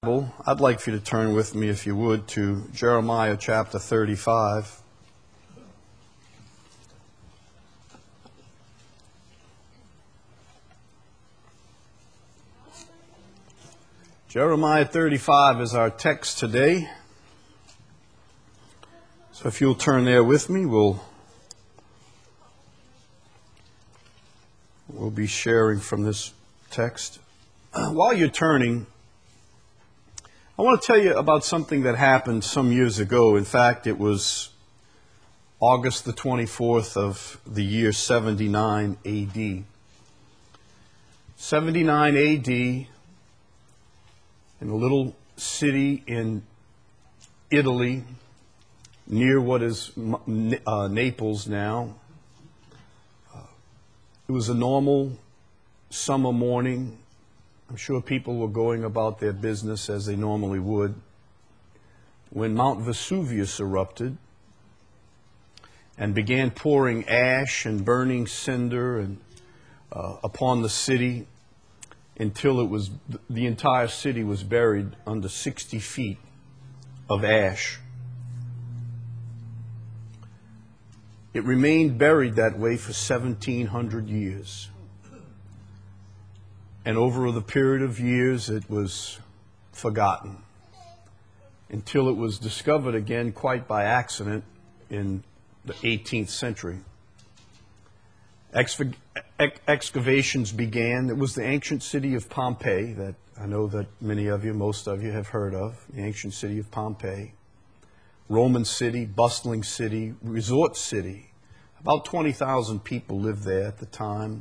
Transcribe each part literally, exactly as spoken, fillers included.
I'd like for you to turn with me, if you would, to Jeremiah chapter thirty-five. Jeremiah thirty-five is our text today. So if you'll turn there with me, we'll, we'll be sharing from this text. While you're turning, I want to tell you about something that happened some years ago. In fact, it was August the twenty-fourth of the year seventy-nine A D. seventy-nine A D, in a little city in Italy, near what is uh, Naples now. Uh, it was a normal summer morning. I'm sure people were going about their business as they normally would when Mount Vesuvius erupted and began pouring ash and burning cinder and uh, upon the city until it was the entire city was buried under sixty feet of ash. It remained buried that way for seventeen hundred years. And over the period of years, it was forgotten until it was discovered again quite by accident in the eighteenth century. Exv- ex- excavations began. It was the ancient city of Pompeii that I know that many of you, most of you have heard of, the ancient city of Pompeii. Roman city, bustling city, resort city. About twenty thousand people lived there at the time.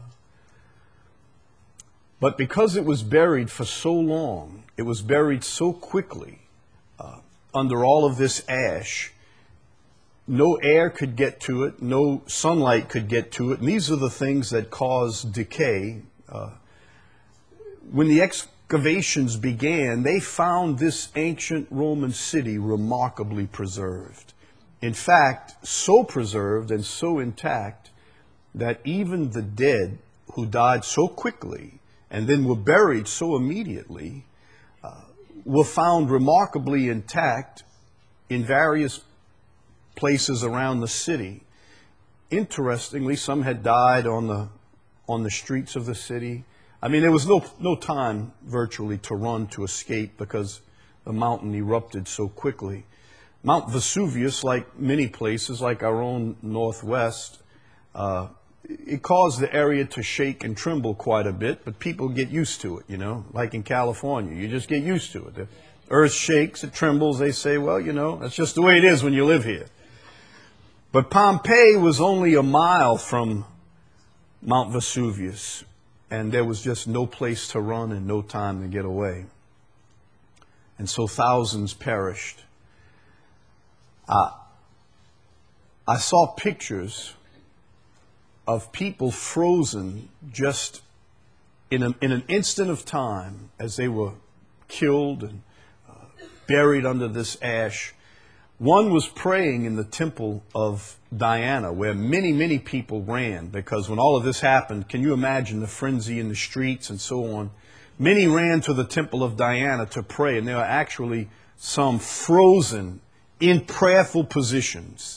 But because it was buried for so long, it was buried so quickly uh, under all of this ash, no air could get to it, no sunlight could get to it, and these are the things that cause decay. Uh, when the excavations began, they found this ancient Roman city remarkably preserved. In fact, so preserved and so intact that even the dead who died so quickly and then were buried so immediately, uh, were found remarkably intact in various places around the city. Interestingly, some had died on the on the streets of the city. I mean, there was no no time virtually to run to escape because the mountain erupted so quickly. Mount Vesuvius, like many places, like our own Northwest, uh, it caused the area to shake and tremble quite a bit, but people get used to it, you know, like in California. You just get used to it. The earth shakes, it trembles. They say, well, you know, that's just the way it is when you live here. But Pompeii was only a mile from Mount Vesuvius, and there was just no place to run and no time to get away. And so thousands perished. Uh, I saw pictures of people frozen just in, a, in an instant of time as they were killed and uh, buried under this ash. One was praying in the temple of Diana, where many, many people ran, because when all of this happened, can you imagine the frenzy in the streets and so on? Many ran to the temple of Diana to pray, and there are actually some frozen in prayerful positions.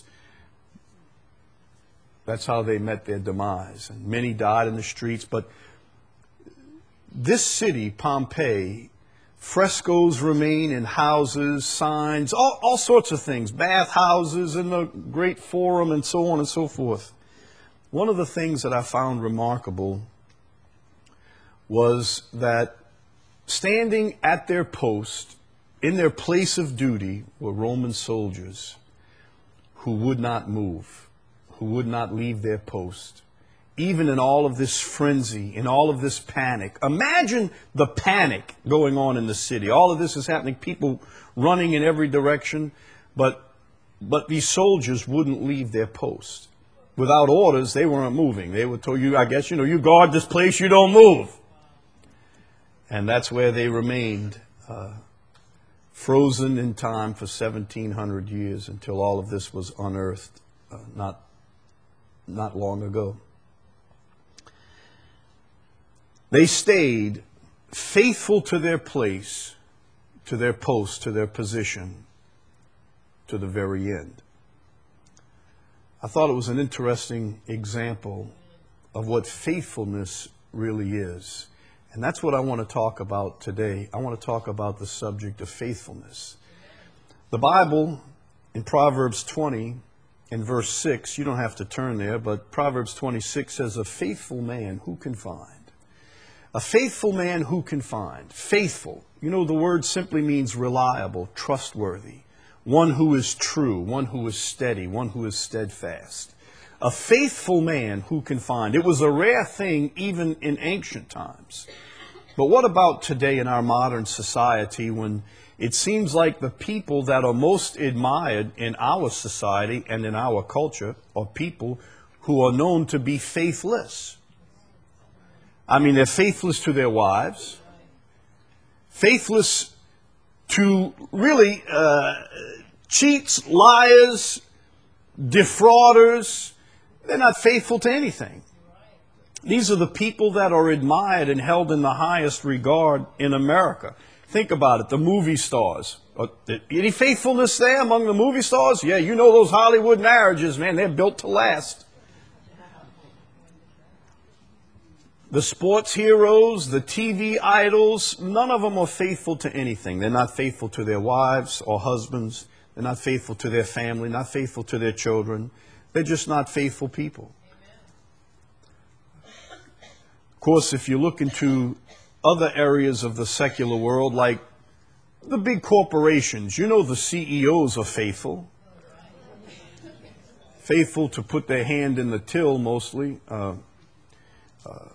That's how they met their demise. And many died in the streets. But this city, Pompeii, frescoes remain in houses, signs, all, all sorts of things, bath houses and the great forum and so on and so forth. One of the things that I found remarkable was that standing at their post, in their place of duty, were Roman soldiers who would not move, who would not leave their post, even in all of this frenzy, in all of this panic. Imagine the panic going on in the city. All of this is happening, people running in every direction, but, but these soldiers wouldn't leave their post. Without orders, they weren't moving. They were told, you, I guess, you know, you guard this place, you don't move. And that's where they remained, uh, frozen in time for seventeen hundred years until all of this was unearthed, uh, not not long ago. They stayed faithful to their place to their post, to their position, to the very end. I thought it was an interesting example of what faithfulness really is. And that's what I want to talk about today. I want to talk about the subject of faithfulness. The Bible in Proverbs twenty in verse six, you don't have to turn there, but Proverbs twenty-six says, "A faithful man who can find?" A faithful man who can find? Faithful. You know, the word simply means reliable, trustworthy. One who is true, one who is steady, one who is steadfast. A faithful man who can find? It was a rare thing even in ancient times. But what about today in our modern society, when it seems like the people that are most admired in our society and in our culture are people who are known to be faithless? I mean, they're faithless to their wives, faithless to really uh, cheats, liars, defrauders. They're not faithful to anything. These are the people that are admired and held in the highest regard in America. Think about it, the movie stars. Any faithfulness there among the movie stars? Yeah, you know those Hollywood marriages, man, they're built to last. The sports heroes, the T V idols, none of them are faithful to anything. They're not faithful to their wives or husbands. They're not faithful to their family, not faithful to their children. They're just not faithful people. Of course, if you look into other areas of the secular world, like the big corporations, you know the C E Os are faithful. Faithful to put their hand in the till mostly. Uh, uh,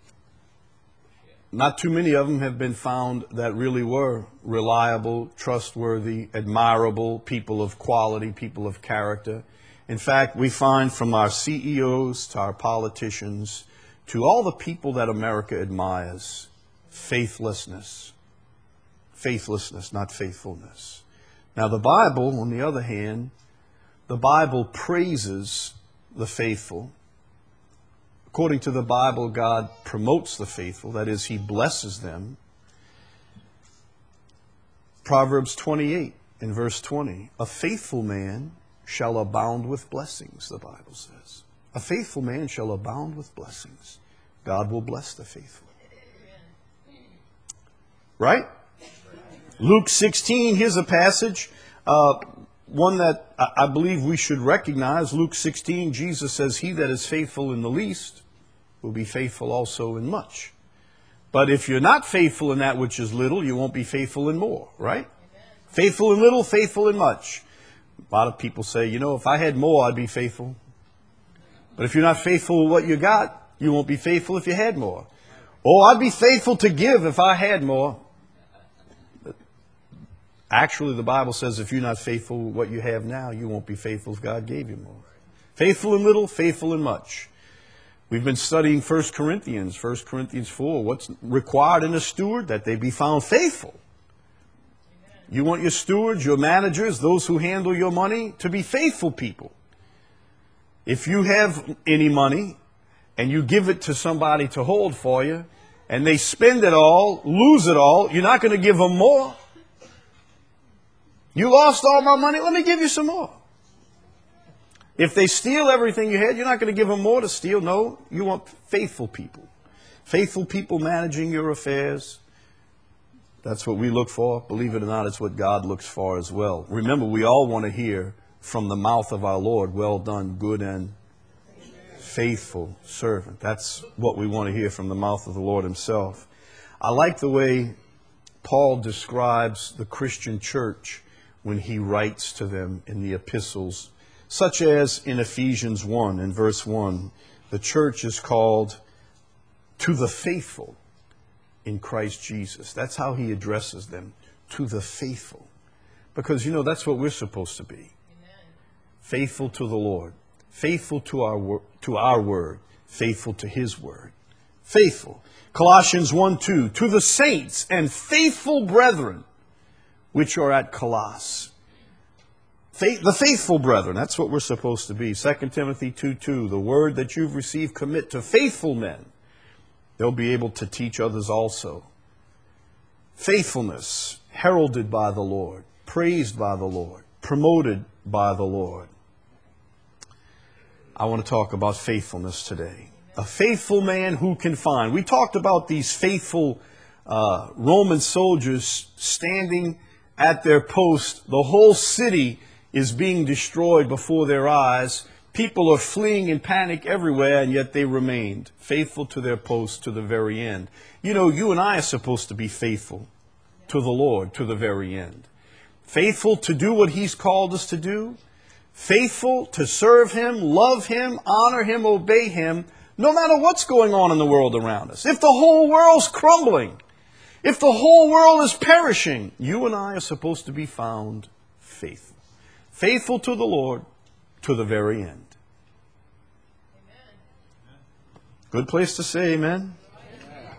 Not too many of them have been found that really were reliable, trustworthy, admirable, people of quality, people of character. In fact, we find from our C E Os to our politicians to all the people that America admires, faithlessness. Faithlessness, not faithfulness. Now the Bible, on the other hand, the Bible praises the faithful. According to the Bible, God promotes the faithful. That is, He blesses them. Proverbs twenty-eight in verse twenty. A faithful man shall abound with blessings, the Bible says. A faithful man shall abound with blessings. God will bless the faithful. Right? Luke sixteen, here's a passage. Uh, one that I believe we should recognize. Luke sixteen, Jesus says, "He that is faithful in the least will be faithful also in much." But if you're not faithful in that which is little, you won't be faithful in more, right? Amen. Faithful in little, faithful in much. A lot of people say, you know, if I had more, I'd be faithful. But if you're not faithful with what you got, you won't be faithful if you had more. Oh, I'd be faithful to give if I had more. But actually, the Bible says if you're not faithful with what you have now, you won't be faithful if God gave you more. Faithful in little, faithful in much. We've been studying First Corinthians, First Corinthians four. What's required in a steward? That they be found faithful. You want your stewards, your managers, those who handle your money, to be faithful people. If you have any money and you give it to somebody to hold for you, and they spend it all, lose it all, you're not going to give them more. You lost all my money, let me give you some more. If they steal everything you had, you're not going to give them more to steal. No, you want faithful people. Faithful people managing your affairs. That's what we look for. Believe it or not, it's what God looks for as well. Remember, we all want to hear from the mouth of our Lord, "Well done, good and faithful servant." That's what we want to hear from the mouth of the Lord Himself. I like the way Paul describes the Christian church when he writes to them in the epistles, such as in Ephesians one, in verse one, the church is called to the faithful in Christ Jesus. That's how he addresses them, to the faithful. Because, you know, that's what we're supposed to be. Amen. Faithful to the Lord, faithful to our, to our word, faithful to His word. Faithful. Colossians one two, to the saints and faithful brethren which are at Colossus. Faith, the faithful brethren, that's what we're supposed to be. Second Timothy two two, the word that you've received commit to faithful men. They'll be able to teach others also. Faithfulness. heralded by the Lord, praised by the Lord, promoted by the Lord. I want to talk about faithfulness today. A faithful man who can find. We talked about these faithful uh, Roman soldiers standing at their post. The whole city is being destroyed before their eyes. People are fleeing in panic everywhere, and yet they remained faithful to their post to the very end. You know, you and I are supposed to be faithful to the Lord to the very end. Faithful to do what He's called us to do. Faithful to serve Him, love Him, honor Him, obey Him, no matter what's going on in the world around us. If the whole world's crumbling, if the whole world is perishing, you and I are supposed to be found faithful. Faithful to the Lord to the very end. Amen. Good place to say amen. Amen.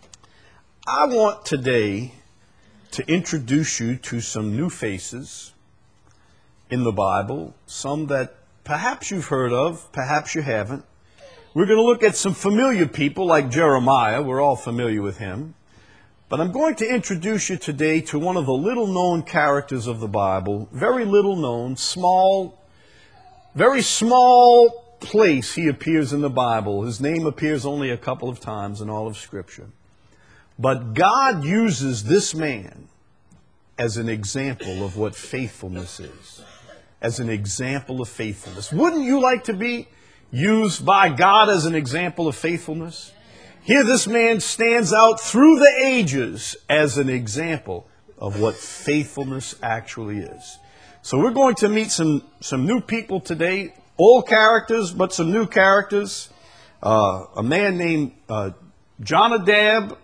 I want today to introduce you to some new faces in the Bible, some that perhaps you've heard of, perhaps you haven't. We're going to look at some familiar people like Jeremiah. We're all familiar with him. But I'm going to introduce you today to one of the little-known characters of the Bible, very little-known, small, very small place he appears in the Bible. His name appears only a couple of times in all of Scripture. But God uses this man as an example of what faithfulness is, as an example of faithfulness. Wouldn't you like to be used by God as an example of faithfulness? Here this man stands out through the ages as an example of what faithfulness actually is. So we're going to meet some, some new people today, old characters, but some new characters. Uh, a man named uh, Jonadab,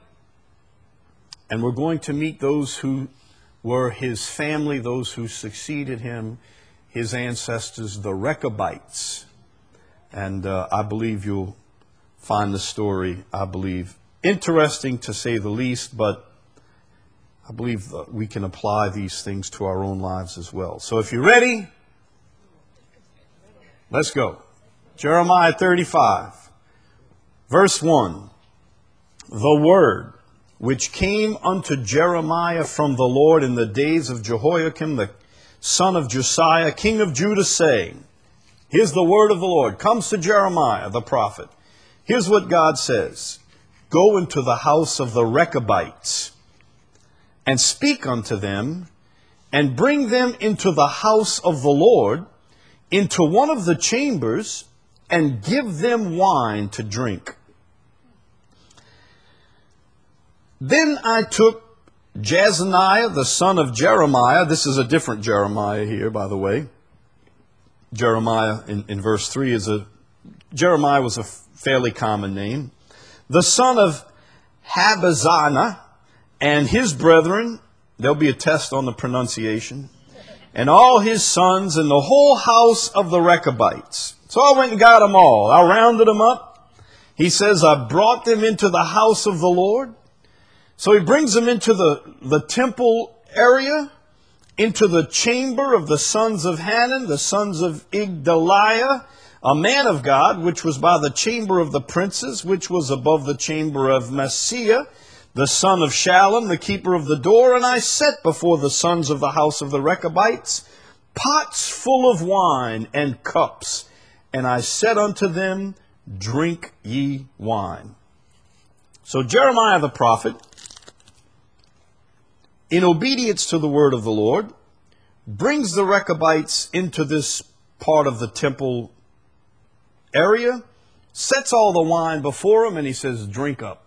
and we're going to meet those who were his family, those who succeeded him, his ancestors, the Rechabites. And uh, I believe you'll find the story, I believe, interesting to say the least, but I believe that we can apply these things to our own lives as well. So if you're ready, let's go. Jeremiah thirty-five, verse one. The word which came unto Jeremiah from the Lord in the days of Jehoiakim, the son of Josiah, king of Judah, saying, here's the word of the Lord, comes to Jeremiah, the prophet. Here's what God says. Go into the house of the Rechabites and speak unto them and bring them into the house of the Lord, into one of the chambers, and give them wine to drink. Then I took Jezaniah, the son of Jeremiah. This is a different Jeremiah here, by the way. Jeremiah in, in verse three is a, Jeremiah was a fairly common name. The son of Habazanah and his brethren, there'll be a test on the pronunciation, and all his sons and the whole house of the Rechabites. So I went and got them all. I rounded them up. He says, I brought them into the house of the Lord. So he brings them into the, the temple area, into the chamber of the sons of Hanan, the sons of Igdaliah, a man of God, which was by the chamber of the princes, which was above the chamber of Maaseiah, the son of Shallum, the keeper of the door. And I set before the sons of the house of the Rechabites pots full of wine and cups. And I said unto them, drink ye wine. So Jeremiah the prophet, in obedience to the word of the Lord, brings the Rechabites into this part of the temple area, sets all the wine before him, and he says, drink up.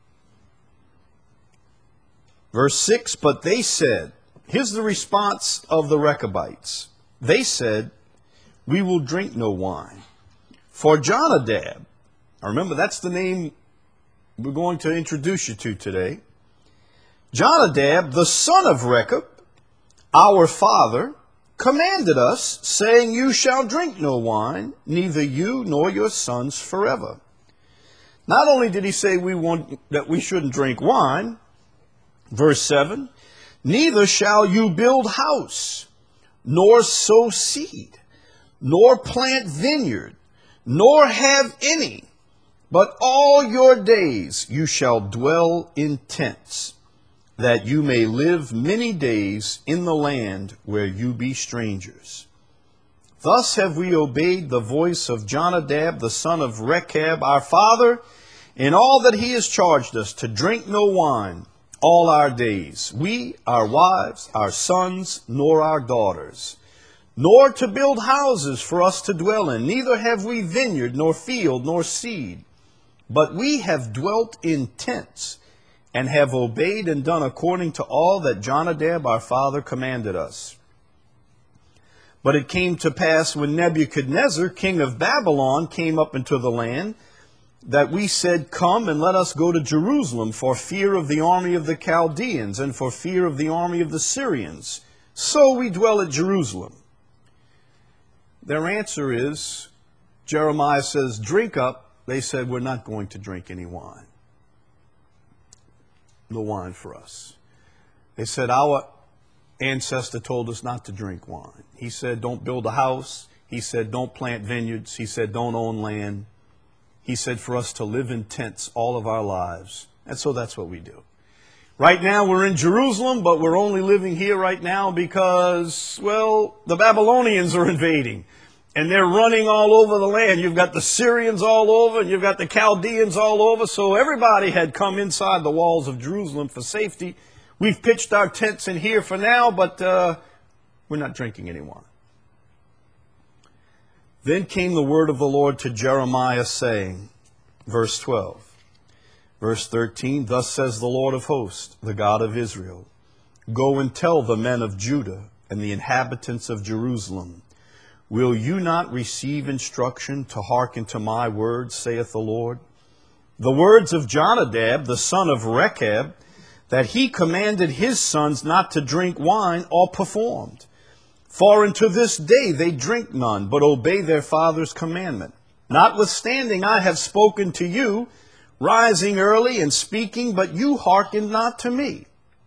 Verse six, but they said, here's the response of the Rechabites. They said, we will drink no wine. For Jonadab, now remember that's the name we're going to introduce you to today. Jonadab, the son of Rechab, our father, commanded us, saying, you shall drink no wine, neither you nor your sons forever. Not only did he say we want, that we shouldn't drink wine, verse seven, neither shall you build house, nor sow seed, nor plant vineyard, nor have any, but all your days you shall dwell in tents, that you may live many days in the land where you be strangers. Thus have we obeyed the voice of Jonadab, the son of Rechab, our father, in all that he has charged us, to drink no wine all our days, we, our wives, our sons, nor our daughters, nor to build houses for us to dwell in. Neither have we vineyard, nor field, nor seed, but we have dwelt in tents, and have obeyed and done according to all that Jonadab our father commanded us. But it came to pass, when Nebuchadnezzar, king of Babylon, came up into the land, that we said, Come and let us go to Jerusalem, for fear of the army of the Chaldeans, and for fear of the army of the Syrians. So we dwell at Jerusalem. Their answer is, Jeremiah says, drink up. They said, we're not going to drink any wine. No wine for us. They said, our ancestor told us not to drink wine. He said, don't build a house. He said, don't plant vineyards. He said, don't own land. He said for us to live in tents all of our lives. And so that's what we do. Right now we're in Jerusalem, but we're only living here right now because, well, the Babylonians are invading. And they're running all over the land. You've got the Syrians all over, and you've got the Chaldeans all over. So everybody had come inside the walls of Jerusalem for safety. We've pitched our tents in here for now, but uh, we're not drinking any wine. Then came the word of the Lord to Jeremiah, saying, verse twelve, verse thirteen, Thus says the Lord of hosts, the God of Israel, Go and tell the men of Judah and the inhabitants of Jerusalem, Will you not receive instruction to hearken to my words, saith the Lord? The words of Jonadab, the son of Rechab, that he commanded his sons not to drink wine, are performed. For unto this day they drink none, but obey their father's commandment. Notwithstanding, I have spoken to you, rising early and speaking, but you hearkened not to me.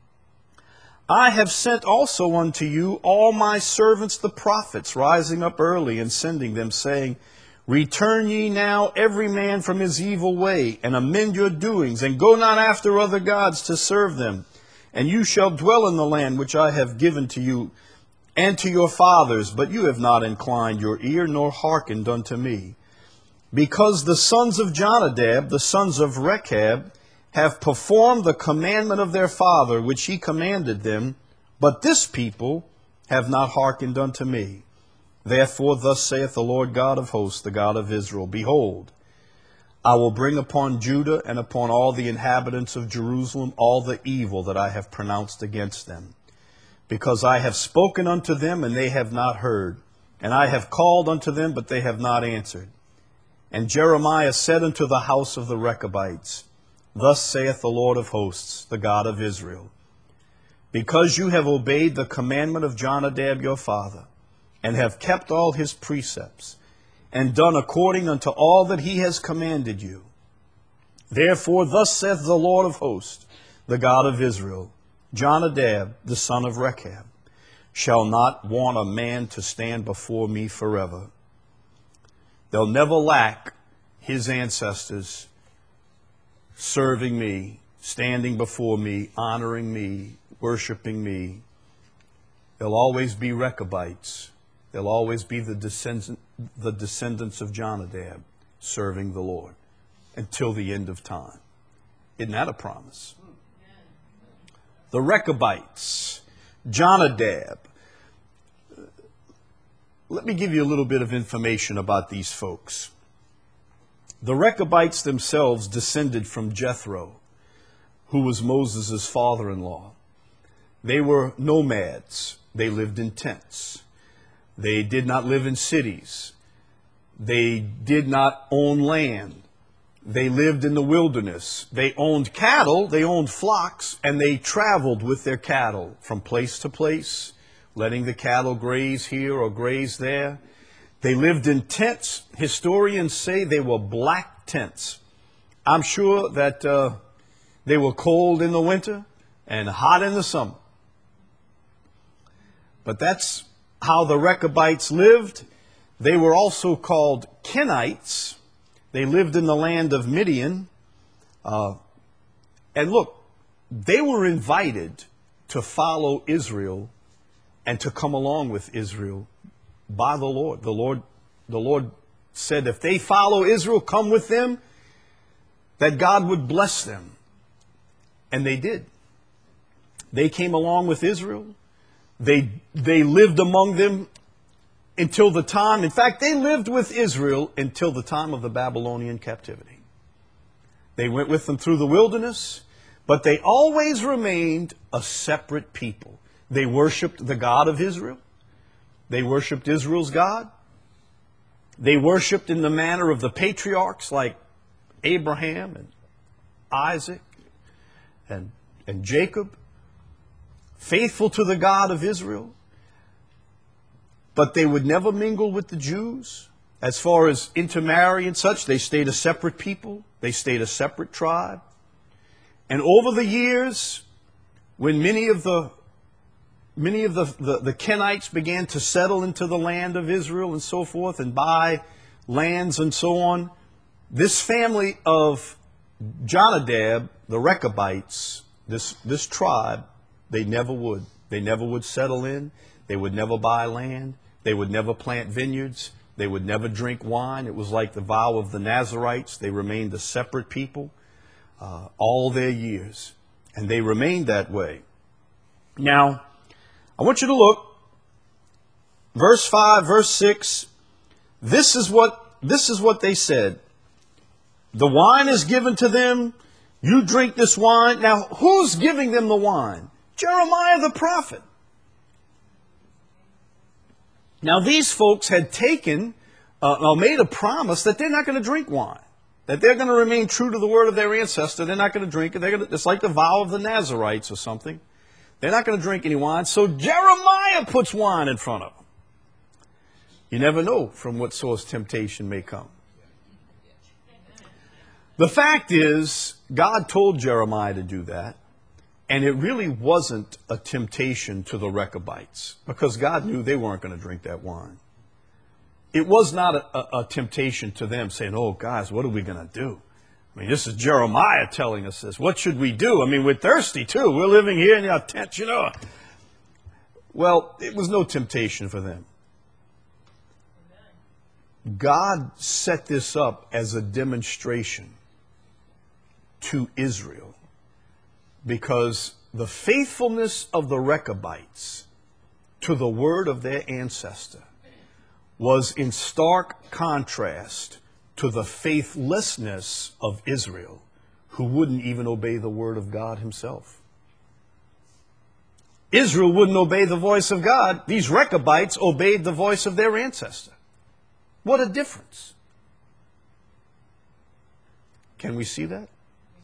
I have sent also unto you all my servants the prophets, rising up early and sending them, saying, Return ye now every man from his evil way, and amend your doings, and go not after other gods to serve them. And you shall dwell in the land which I have given to you and to your fathers, but you have not inclined your ear, nor hearkened unto me. Because the sons of Jonadab, the sons of Rechab, have performed the commandment of their father, which he commanded them, but this people have not hearkened unto me. Therefore thus saith the Lord God of hosts, the God of Israel, Behold, I will bring upon Judah and upon all the inhabitants of Jerusalem all the evil that I have pronounced against them. Because I have spoken unto them, and they have not heard, and I have called unto them, but they have not answered. And Jeremiah said unto the house of the Rechabites, Thus saith the Lord of hosts, the God of Israel, Because you have obeyed the commandment of Jonadab your father, and have kept all his precepts, and done according unto all that he has commanded you. Therefore thus saith the Lord of hosts, the God of Israel, Jonadab, the son of Rechab, shall not want a man to stand before me forever. They'll never lack his ancestors serving me, standing before me, honoring me, worshiping me. They'll always be Rechabites. They'll always be the descendant, the descendants of Jonadab serving the Lord until the end of time. Isn't that a promise? The Rechabites, Jonadab. Let me give you a little bit of information about these folks. The Rechabites themselves descended from Jethro, who was Moses' father-in-law. They were nomads. They lived in tents. They did not live in cities. They did not own land. They lived in the wilderness. They owned cattle, they owned flocks, and they traveled with their cattle from place to place, letting the cattle graze here or graze there. They lived in tents. Historians say they were black tents. I'm sure that uh, they were cold in the winter and hot in the summer. But that's how the Rechabites lived. They were also called Kenites. They lived in the land of Midian. Uh, and look, they were invited to follow Israel and to come along with Israel by the Lord. The Lord, the Lord said if they follow Israel, come with them, that God would bless them. And they did. They came along with Israel. They, they lived among them until the time, in fact, they lived with Israel until the time of the Babylonian captivity. They went with them through the wilderness, but they always remained a separate people. They worshiped the God of Israel. They worshiped Israel's God. They worshiped in the manner of the patriarchs like Abraham and Isaac and, and Jacob, faithful to the God of Israel. But they would never mingle with the Jews. As far as intermarry and such, they stayed a separate people. They stayed a separate tribe. And over the years, when many of the many of the, the, the Kenites began to settle into the land of Israel and so forth and buy lands and so on, this family of Jonadab, the Rechabites, this, this tribe, they never would. They never would settle in. They would never buy land. They would never plant vineyards. They would never drink wine. It was like the vow of the Nazarites. They remained a separate people uh, all their years. And they remained that way. Now, I want you to look. Verse five, verse six. This is what, this is what they said. The wine is given to them. You drink this wine. Now, who's giving them the wine? Jeremiah the prophet. Now, these folks had taken, uh, or made a promise that they're not going to drink wine, that they're going to remain true to the word of their ancestor. They're not going to drink it. They're going to, it's like the vow of the Nazarites or something. They're not going to drink any wine. So Jeremiah puts wine in front of them. You never know from what source temptation may come. The fact is, God told Jeremiah to do that. And it really wasn't a temptation to the Rechabites, because God knew they weren't going to drink that wine. It was not a, a, a temptation to them saying, oh, guys, what are we going to do? I mean, this is Jeremiah telling us this. What should we do? I mean, we're thirsty, too. We're living here in our tent, you know. Well, it was no temptation for them. God set this up as a demonstration to Israel, because the faithfulness of the Rechabites to the word of their ancestor was in stark contrast to the faithlessness of Israel, who wouldn't even obey the word of God himself. Israel wouldn't obey the voice of God. These Rechabites obeyed the voice of their ancestor. What a difference. Can we see that?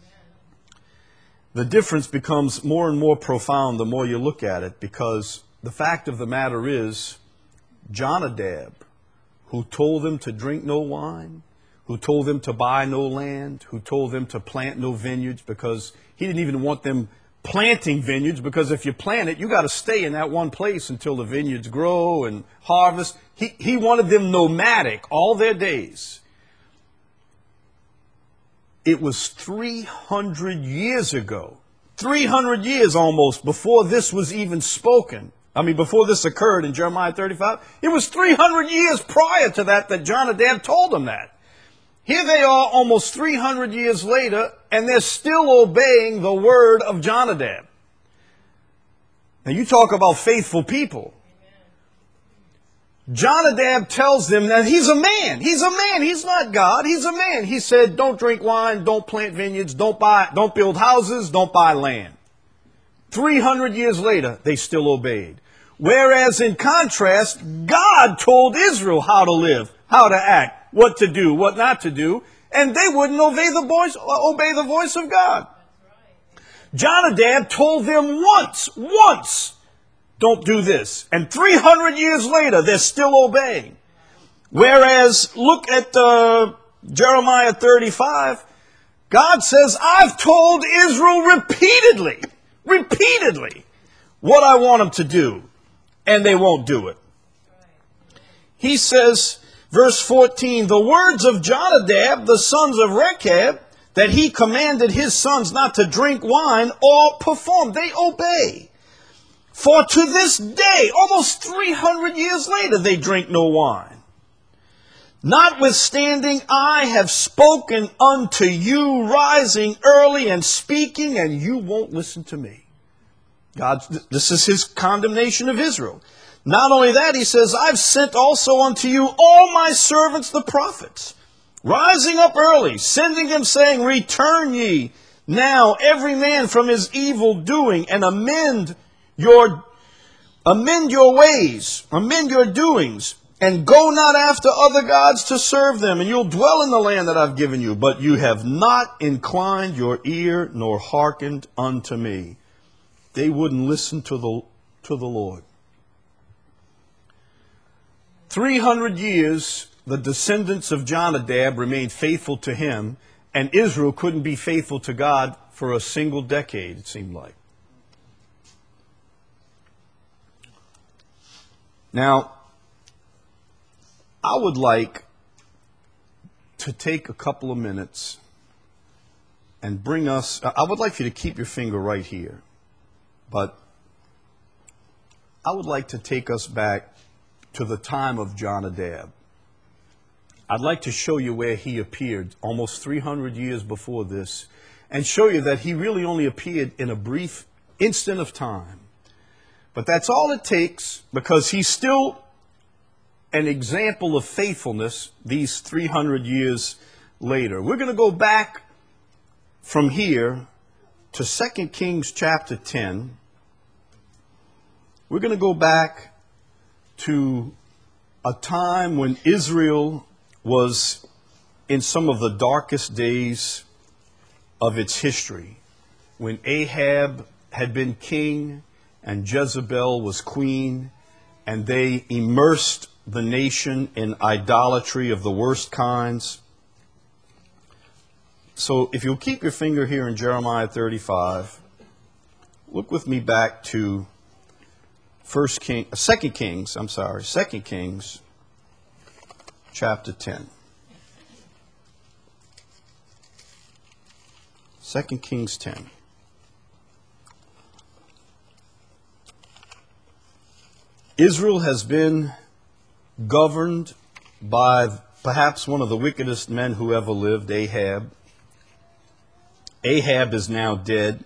The difference becomes more and more profound the more you look at it, because the fact of the matter is, Jonadab, who told them to drink no wine, who told them to buy no land, who told them to plant no vineyards, because he didn't even want them planting vineyards, because if you plant it, you got to stay in that one place until the vineyards grow and harvest. He, he wanted them nomadic all their days. It was three hundred years ago, three hundred years almost before this was even spoken. I mean, before this occurred in Jeremiah thirty-five, it was three hundred years prior to that that Jonadab told them that. Here they are almost three hundred years later, and they're still obeying the word of Jonadab. Now, you talk about faithful people. Jonadab tells them that he's a man. He's a man. He's not God. He's a man. He said, don't drink wine, don't plant vineyards, don't buy, don't build houses, don't buy land. three hundred years later, they still obeyed. Whereas in contrast, God told Israel how to live, how to act, what to do, what not to do, and they wouldn't obey the voice, obey the voice of God. Jonadab told them once, once, don't do this. And three hundred years later, they're still obeying. Whereas, look at uh, Jeremiah thirty-five. God says, I've told Israel repeatedly, repeatedly, what I want them to do. And they won't do it. He says, verse fourteen, the words of Jonadab, the sons of Rechab, that he commanded his sons not to drink wine or perform. They obey. For to this day, almost three hundred years later, they drink no wine. Notwithstanding, I have spoken unto you, rising early and speaking, and you won't listen to me. God, this is his condemnation of Israel. Not only that, he says, I've sent also unto you all my servants, the prophets, rising up early, sending them, saying, return ye now every man from his evil doing, and amend your, amend your ways, amend your doings, and go not after other gods to serve them, and you'll dwell in the land that I've given you. But you have not inclined your ear, nor hearkened unto me. They wouldn't listen to the, to the Lord. Three hundred years, the descendants of Jonadab remained faithful to him, and Israel couldn't be faithful to God for a single decade, it seemed like. Now, I would like to take a couple of minutes and bring us, I would like for you to keep your finger right here, but I would like to take us back to the time of Jonadab. I'd like to show you where he appeared almost three hundred years before this, and show you that he really only appeared in a brief instant of time. But that's all it takes, because he's still an example of faithfulness these three hundred years later. We're going to go back from here to Second Kings chapter ten. We're going to go back to a time when Israel was in some of the darkest days of its history, when Ahab had been king and Jezebel was queen, and they immersed the nation in idolatry of the worst kinds. So if you'll keep your finger here in Jeremiah thirty-five, look with me back to First King, Second Kings, I'm sorry, Second Kings, chapter ten. Second Kings ten. Israel has been governed by perhaps one of the wickedest men who ever lived, Ahab. Ahab is now dead.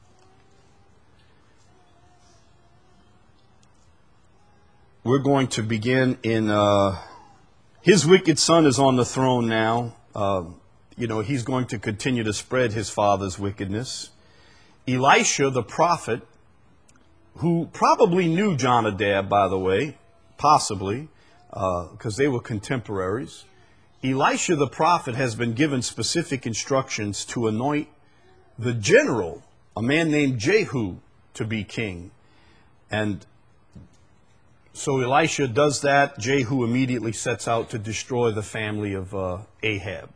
We're going to begin in, uh, his wicked son is on the throne now. Uh, you know, he's going to continue to spread his father's wickedness. Elisha, the prophet, who probably knew Jonadab, by the way, possibly, because uh, they were contemporaries. Elisha the prophet has been given specific instructions to anoint the general, a man named Jehu, to be king. And so Elisha does that. Jehu immediately sets out to destroy the family of uh, Ahab.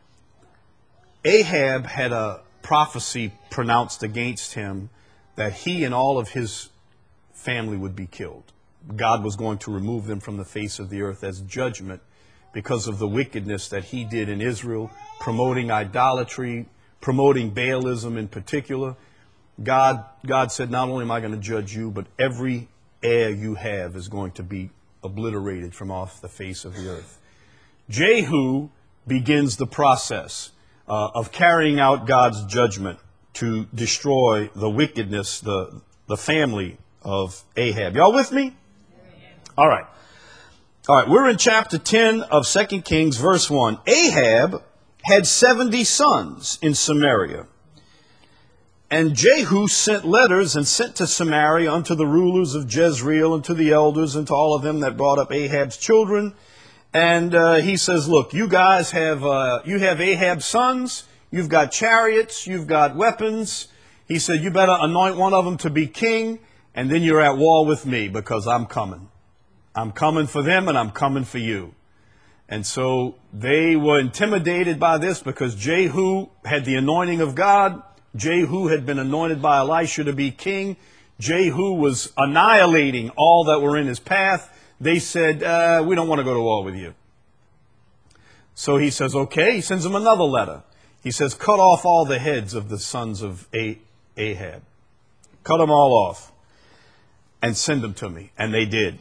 Ahab had a prophecy pronounced against him that he and all of his family would be killed. God was going to remove them from the face of the earth as judgment because of the wickedness that he did in Israel, promoting idolatry, promoting Baalism in particular. God, God said, not only am I going to judge you, but every heir you have is going to be obliterated from off the face of the earth. Jehu begins the process uh, of carrying out God's judgment to destroy the wickedness, the, the family of Ahab. Y'all with me? All right. All right, we're in chapter ten of Second Kings, verse one. Ahab had seventy sons in Samaria. And Jehu sent letters and sent to Samaria unto the rulers of Jezreel and to the elders and to all of them that brought up Ahab's children. And uh, he says, look, you guys have, uh, you have Ahab's sons. You've got chariots. You've got weapons. He said, you better anoint one of them to be king. And then you're at war with me because I'm coming. I'm coming for them and I'm coming for you. And so they were intimidated by this because Jehu had the anointing of God. Jehu had been anointed by Elisha to be king. Jehu was annihilating all that were in his path. They said, uh, we don't want to go to war with you. So he says, okay. He sends them another letter. He says, cut off all the heads of the sons of Ahab. Cut them all off and send them to me. And they did.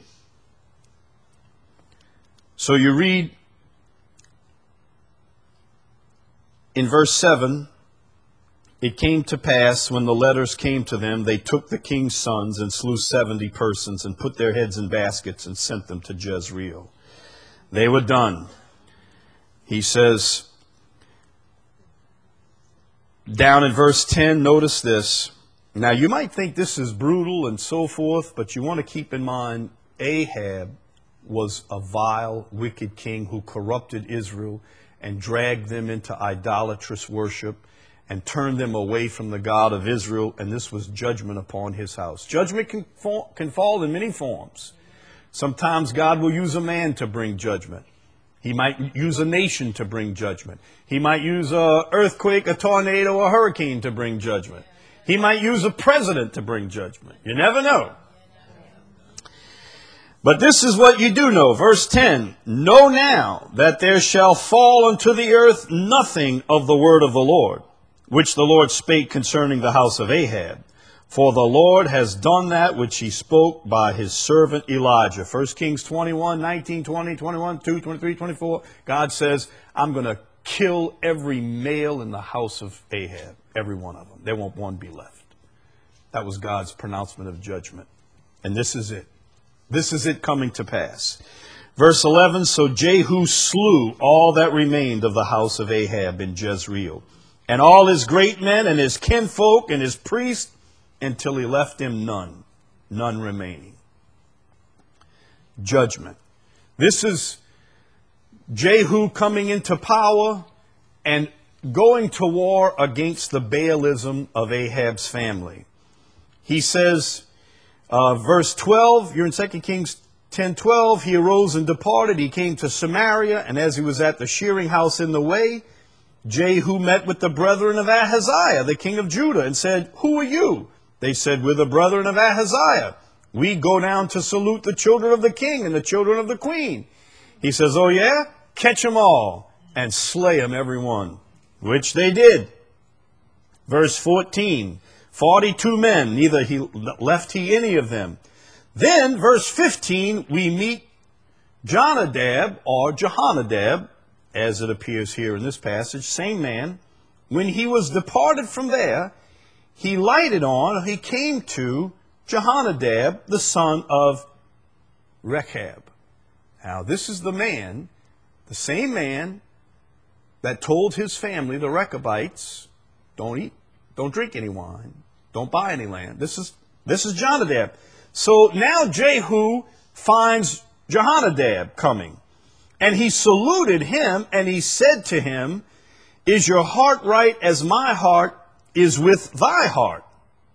So you read in verse seven, it came to pass when the letters came to them, they took the king's sons and slew seventy persons and put their heads in baskets and sent them to Jezreel. They were done. He says, down in verse ten, notice this. Now, you might think this is brutal and so forth, but you want to keep in mind Ahab was a vile, wicked king who corrupted Israel and dragged them into idolatrous worship and turned them away from the God of Israel, and this was judgment upon his house. Judgment can, fall, can fall in many forms. Sometimes God will use a man to bring judgment. He might use a nation to bring judgment. He might use an earthquake, a tornado, a hurricane to bring judgment. He might use a president to bring judgment. You never know. But this is what you do know. Verse ten, know now that there shall fall unto the earth nothing of the word of the Lord, which the Lord spake concerning the house of Ahab. For the Lord has done that which he spoke by his servant Elijah. First Kings twenty-one, nineteen, twenty, twenty-one, two, twenty-three, twenty-four. God says, I'm going to kill every male in the house of Ahab. Every one of them. There won't one be left. That was God's pronouncement of judgment. And this is it. This is it coming to pass. Verse eleven, so Jehu slew all that remained of the house of Ahab in Jezreel, and all his great men and his kinfolk and his priests, until he left him none, none remaining. Judgment. This is Jehu coming into power and going to war against the Baalism of Ahab's family. He says, uh, verse twelve, you're in Second Kings ten twelve, he arose and departed. He came to Samaria, and as he was at the shearing house in the way, Jehu met with the brethren of Ahaziah, the king of Judah, and said, who are you? They said, we're the brethren of Ahaziah. We go down to salute the children of the king and the children of the queen. He says, oh yeah? Catch them all and slay them every one. Which they did. Verse fourteen, forty-two men, neither he left he any of them. Then, verse fifteen, we meet Jonadab, or Jehonadab, as it appears here in this passage, same man. When he was departed from there, he lighted on, he came to Jehonadab, the son of Rechab. Now, this is the man, the same man that told his family, the Rechabites, don't eat, don't drink any wine, don't buy any land. This is, this is Jonadab. So now Jehu finds Jehonadab coming, and he saluted him, and he said to him, is your heart right as my heart is with thy heart?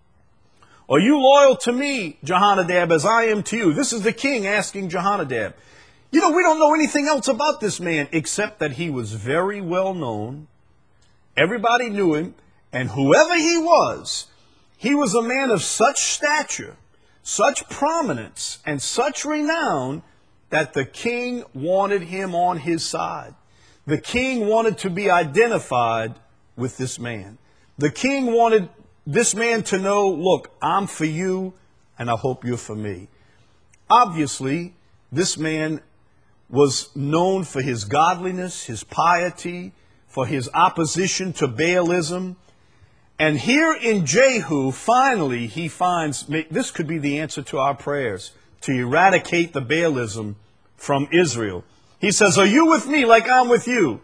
Are you loyal to me, Jehonadab, as I am to you? This is the king asking Jehonadab. You know, we don't know anything else about this man except that he was very well known. Everybody knew him. And whoever he was, he was a man of such stature, such prominence, and such renown that the king wanted him on his side. The king wanted to be identified with this man. The king wanted this man to know, look, I'm for you, and I hope you're for me. Obviously, this man was known for his godliness, his piety, for his opposition to Baalism. And here in Jehu, finally, he finds, this could be the answer to our prayers, to eradicate the Baalism from Israel. He says, are you with me like I'm with you?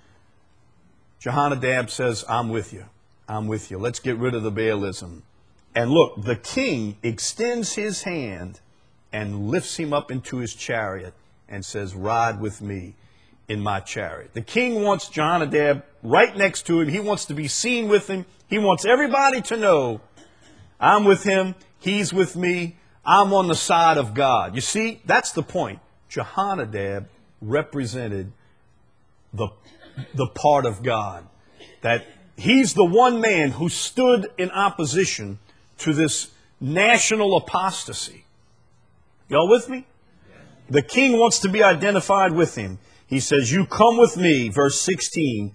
Jehonadab says, I'm with you. I'm with you. Let's get rid of the Baalism. And look, the king extends his hand and lifts him up into his chariot and says, ride with me in my chariot. The king wants Jehonadab right next to him. He wants to be seen with him. He wants everybody to know, I'm with him, he's with me, I'm on the side of God. You see, that's the point. Jehonadab represented the, the part of God. That he's the one man who stood in opposition to this national apostasy. Y'all with me? The king wants to be identified with him. He says, you come with me, verse sixteen,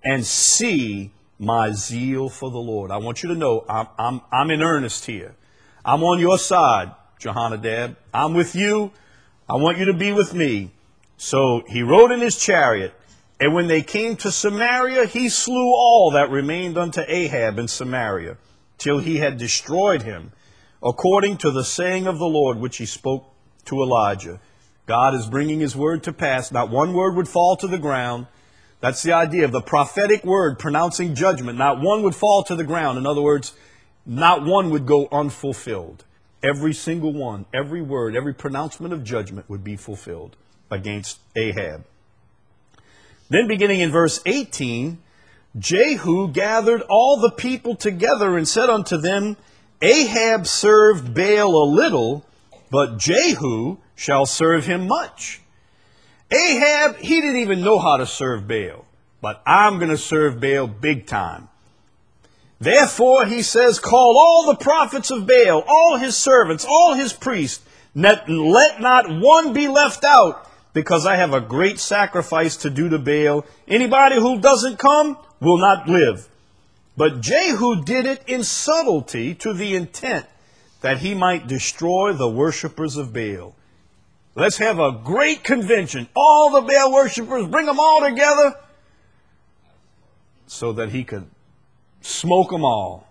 and see my zeal for the Lord. I want you to know I'm, I'm, I'm in earnest here. I'm on your side, Jehonadab. I'm with you. I want you to be with me. So he rode in his chariot, and when they came to Samaria, he slew all that remained unto Ahab in Samaria, till he had destroyed him, according to the saying of the Lord, which he spoke to Elijah. God is bringing his word to pass. Not one word would fall to the ground. That's the idea of the prophetic word pronouncing judgment. Not one would fall to the ground. In other words, not one would go unfulfilled. Every single one, every word, every pronouncement of judgment would be fulfilled against Ahab. Then beginning in verse eighteen, Jehu gathered all the people together and said unto them, Ahab served Baal a little, but Jehu shall serve him much. Ahab, he didn't even know how to serve Baal, but I'm going to serve Baal big time. Therefore, he says, call all the prophets of Baal, all his servants, all his priests, let, let not one be left out, because I have a great sacrifice to do to Baal. Anybody who doesn't come will not live. But Jehu did it in subtlety to the intent that he might destroy the worshipers of Baal. Let's have a great convention. All the Baal worshipers, bring them all together so that he could smoke them all.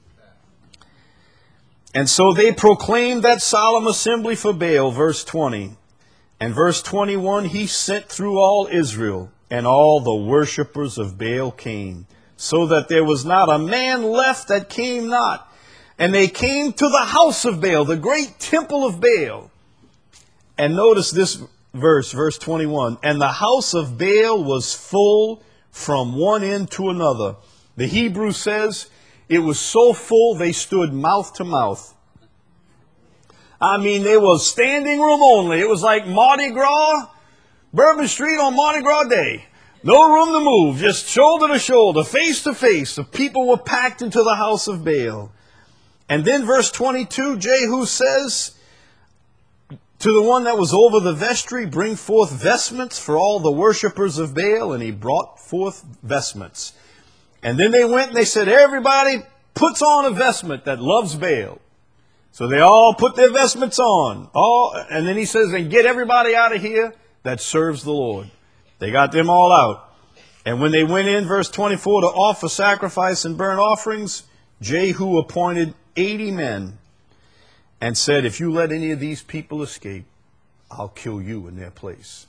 And so they proclaimed that solemn assembly for Baal, verse twenty. And verse twenty-one, he sent through all Israel, and all the worshipers of Baal came, so that there was not a man left that came not. And they came to the house of Baal, the great temple of Baal. And notice this verse, verse twenty-one. And the house of Baal was full from one end to another. The Hebrew says it was so full they stood mouth to mouth. I mean, there was standing room only. It was like Mardi Gras, Bourbon Street on Mardi Gras Day. No room to move, just shoulder to shoulder, face to face. The people were packed into the house of Baal. And then verse twenty-two, Jehu says to the one that was over the vestry, bring forth vestments for all the worshipers of Baal. And he brought forth vestments. And then they went and they said, everybody puts on a vestment that loves Baal. So they all put their vestments on. All, and then he says, and get everybody out of here that serves the Lord. They got them all out. And when they went in, verse twenty-four, to offer sacrifice and burnt offerings, Jehu appointed eighty men and said, if you let any of these people escape, I'll kill you in their place.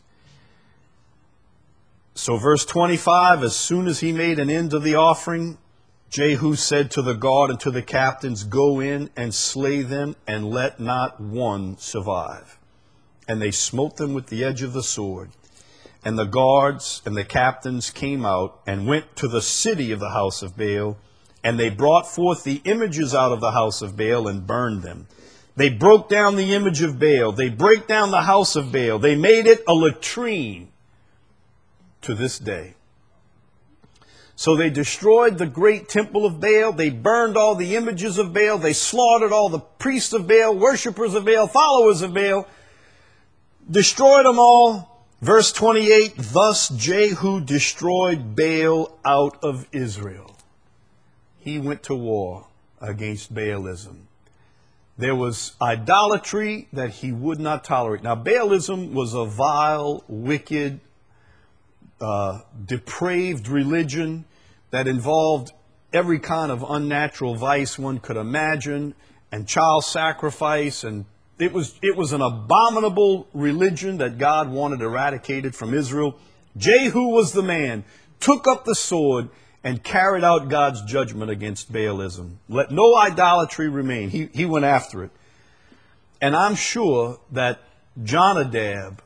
So verse twenty-five, as soon as he made an end of the offering, Jehu said to the guard and to the captains, go in and slay them, and let not one survive. And they smote them with the edge of the sword. And the guards and the captains came out and went to the city of the house of Baal, and they brought forth the images out of the house of Baal and burned them. They broke down the image of Baal. They break down the house of Baal. They made it a latrine to this day. So they destroyed the great temple of Baal. They burned all the images of Baal. They slaughtered all the priests of Baal, worshipers of Baal, followers of Baal. Destroyed them all. Verse twenty-eight, thus Jehu destroyed Baal out of Israel. He went to war against Baalism. There was idolatry that he would not tolerate. Now, Baalism was a vile, wicked, Uh, depraved religion that involved every kind of unnatural vice one could imagine, and child sacrifice, and it was it was an abominable religion that God wanted eradicated from Israel. Jehu was the man, took up the sword and carried out God's judgment against Baalism. Let no idolatry remain. He, he went after it. And I'm sure that Jonadab,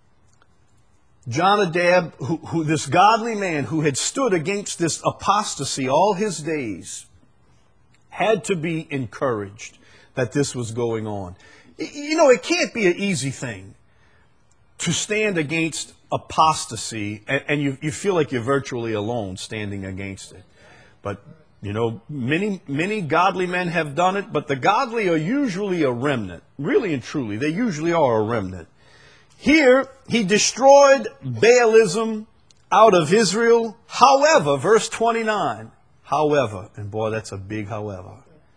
Jonadab, who, who this godly man who had stood against this apostasy all his days, had to be encouraged that this was going on. You know, it can't be an easy thing to stand against apostasy, and, and you, you feel like you're virtually alone standing against it. But, you know, many, many godly men have done it, but the godly are usually a remnant. Really and truly, they usually are a remnant. Here, he destroyed Baalism out of Israel. However, verse twenty-nine, however, and boy, that's a big however.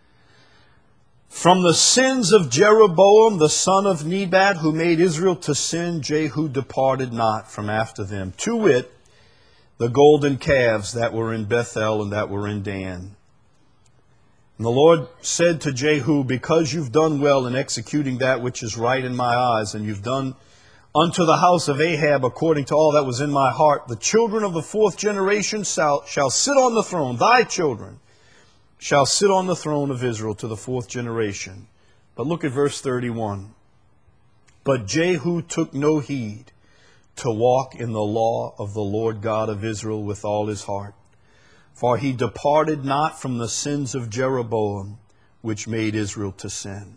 From the sins of Jeroboam, the son of Nebat, who made Israel to sin, Jehu departed not from after them. To wit, the golden calves that were in Bethel and that were in Dan. And the Lord said to Jehu, because you've done well in executing that which is right in my eyes, and you've done unto the house of Ahab according to all that was in my heart, the children of the fourth generation shall, shall sit on the throne, thy children shall sit on the throne of Israel to the fourth generation. But look at verse thirty-one. But Jehu took no heed to walk in the law of the Lord God of Israel with all his heart. For he departed not from the sins of Jeroboam, which made Israel to sin.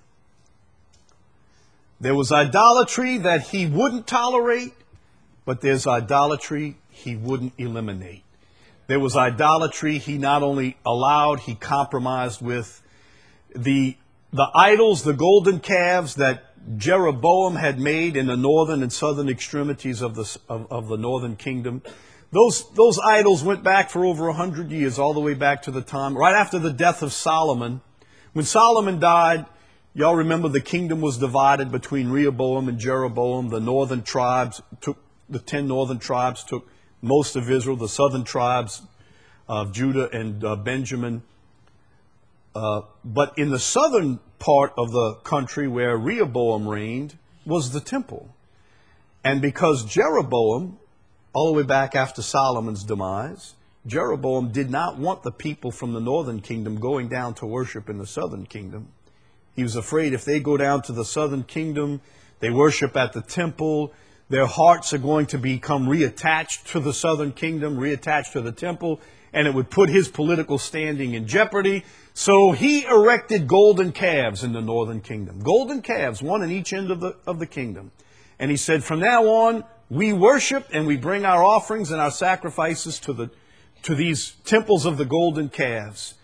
There was idolatry that he wouldn't tolerate, but there's idolatry he wouldn't eliminate. There was idolatry he not only allowed, he compromised with. The, the idols, the golden calves that Jeroboam had made in the northern and southern extremities of the, of, of the northern kingdom, those, those idols went back for over a hundred years, all the way back to the time, right after the death of Solomon. When Solomon died, y'all remember the kingdom was divided between Rehoboam and Jeroboam. The northern tribes took, the ten northern tribes took most of Israel, the southern tribes of Judah and uh, Benjamin. Uh, but in the southern part of the country where Rehoboam reigned was the temple. And because Jeroboam, all the way back after Solomon's demise, Jeroboam did not want the people from the northern kingdom going down to worship in the southern kingdom. He was afraid if they go down to the southern kingdom, they worship at the temple, their hearts are going to become reattached to the southern kingdom, reattached to the temple, and it would put his political standing in jeopardy. So he erected golden calves in the northern kingdom. Golden calves, one in each end of the, of the kingdom. And he said, from now on, we worship and we bring our offerings and our sacrifices to the to these temples of the golden calves.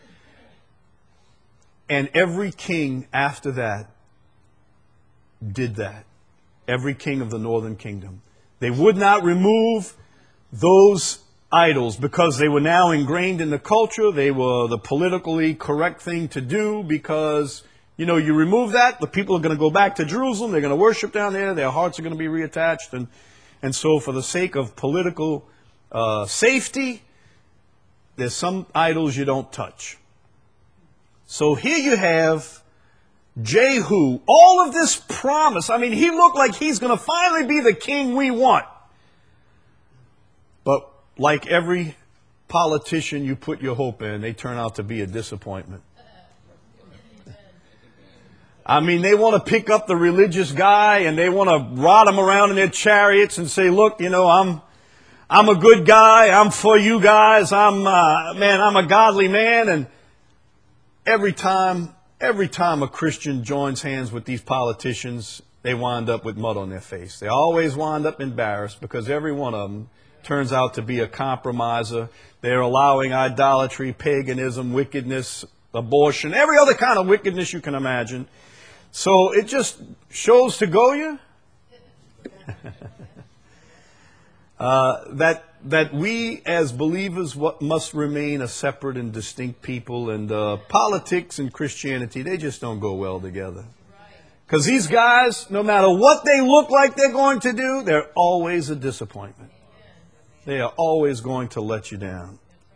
And every king after that did that. Every king of the northern kingdom. They would not remove those idols because they were now ingrained in the culture. They were the politically correct thing to do because, you know, you remove that, the people are going to go back to Jerusalem. They're going to worship down there. Their hearts are going to be reattached. And, and so for the sake of political uh, safety, there's some idols you don't touch. So here you have Jehu, all of this promise. I mean, he looked like he's going to finally be the king we want. But like every politician you put your hope in, they turn out to be a disappointment. I mean, they want to pick up the religious guy and they want to ride him around in their chariots and say, look, you know, I'm I'm a good guy. I'm for you guys. I'm, uh, man, I'm a godly man. And every time, every time a Christian joins hands with these politicians, they wind up with mud on their face. They always wind up embarrassed because every one of them turns out to be a compromiser. They're allowing idolatry, paganism, wickedness, abortion, every other kind of wickedness you can imagine. So it just shows to Goya uh, that that we as believers what must remain a separate and distinct people, and uh, politics and Christianity, they just don't go well together. Because these guys, no matter what they look like they're going to do, they're always a disappointment. They are always going to let you down.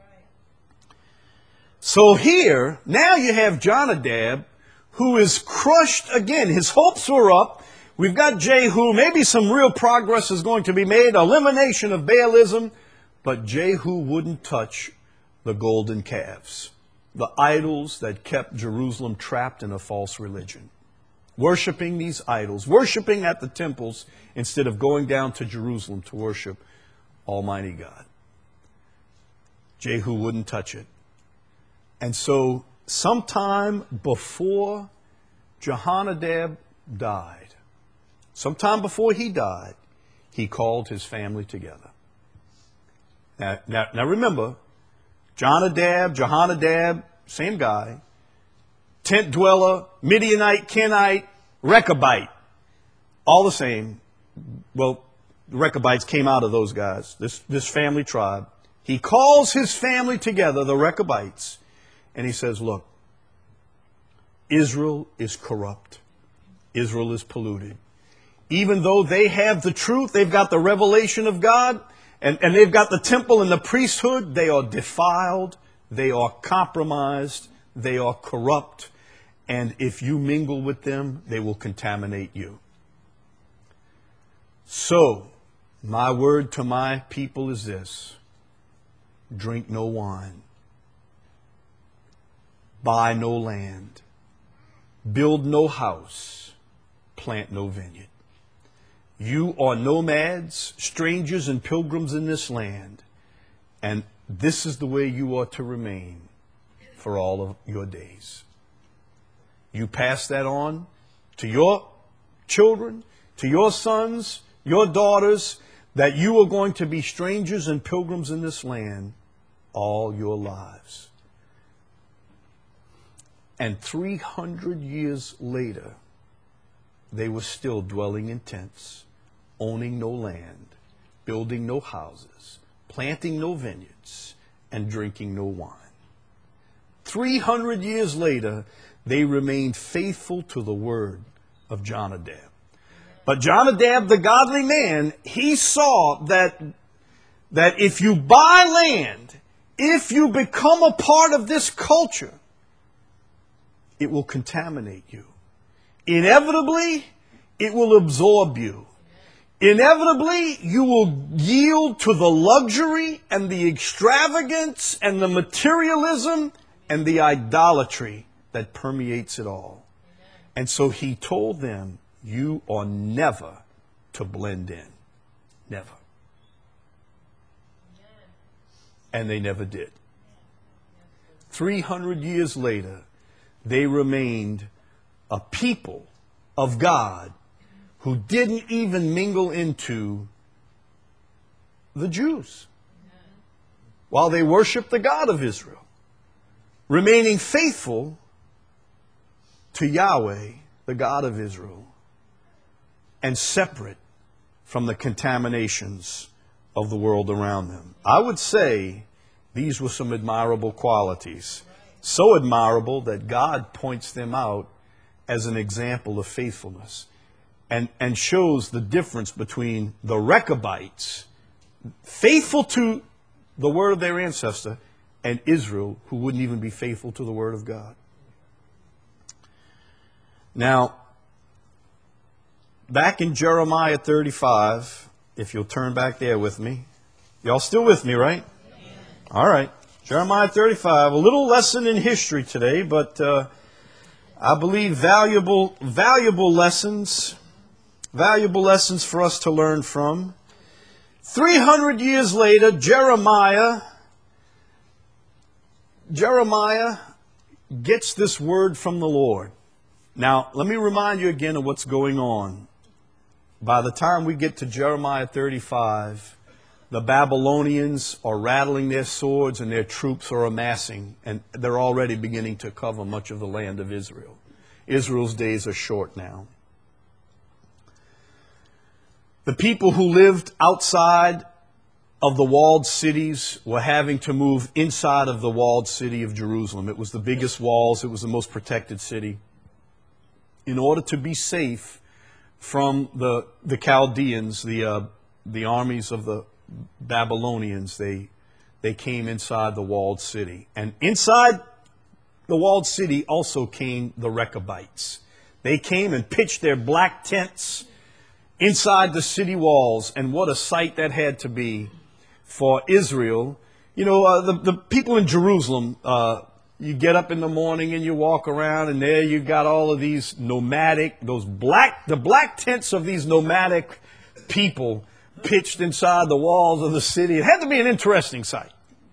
So here, now you have Jonadab, who is crushed again. His hopes were up. We've got Jehu. Maybe some real progress is going to be made. Elimination of Baalism. But Jehu wouldn't touch the golden calves. The idols that kept Jerusalem trapped in a false religion. Worshipping these idols. Worshipping at the temples instead of going down to Jerusalem to worship Almighty God. Jehu wouldn't touch it. And so sometime before Jehonadab died, sometime before he died, he called his family together. Now, now, now remember, Jonadab, Jehonadab, same guy, tent dweller, Midianite, Kenite, Rechabite, all the same. Well, The Rechabites came out of those guys, this, this family tribe. He calls his family together, the Rechabites, and he says, look, Israel is corrupt. Israel is polluted. Even though they have the truth, they've got the revelation of God, and, and they've got the temple and the priesthood, they are defiled, they are compromised, they are corrupt, and if you mingle with them, they will contaminate you. So, my word to my people is this: drink no wine, buy no land, build no house, plant no vineyard. You are nomads, strangers and pilgrims in this land, and this is the way you are to remain for all of your days. You pass that on to your children, to your sons, your daughters, that you are going to be strangers and pilgrims in this land all your lives. And three hundred years later, they were still dwelling in tents, owning no land, building no houses, planting no vineyards, and drinking no wine. three hundred years later, they remained faithful to the word of Jonadab. But Jonadab, the godly man, he saw that, that if you buy land, if you become a part of this culture, it will contaminate you. Inevitably, it will absorb you. Inevitably, you will yield to the luxury and the extravagance and the materialism and the idolatry that permeates it all. And so he told them, you are never to blend in. Never. And they never did. three hundred years later, they remained a people of God who didn't even mingle into the Jews while they worshiped the God of Israel, remaining faithful to Yahweh, the God of Israel, and separate from the contaminations of the world around them. I would say these were some admirable qualities, so admirable that God points them out as an example of faithfulness, and, and shows the difference between the Rechabites, faithful to the word of their ancestor, and Israel, who wouldn't even be faithful to the word of God. Now, back in Jeremiah thirty-five, if you'll turn back there with me. Y'all still with me, right? All right. Jeremiah thirty-five, a little lesson in history today, but uh, I believe valuable, valuable lessons, valuable lessons for us to learn from. three hundred years later, Jeremiah, Jeremiah gets this word from the Lord. Now, let me remind you again of what's going on. By the time we get to Jeremiah thirty-five, the Babylonians are rattling their swords and their troops are amassing, and they're already beginning to cover much of the land of Israel. Israel's days are short now. The people who lived outside of the walled cities were having to move inside of the walled city of Jerusalem. It was the biggest walls. It was the most protected city. In order to be safe from the, the Chaldeans, the, uh, the armies of the Babylonians, they, they came inside the walled city. And inside the walled city also came the Rechabites. They came and pitched their black tents inside the city walls. And what a sight that had to be for Israel. You know, uh, the, the people in Jerusalem, uh, you get up in the morning and you walk around, and there you got all of these nomadic, those black, the black tents of these nomadic people pitched inside the walls of the city. It had to be an interesting sight.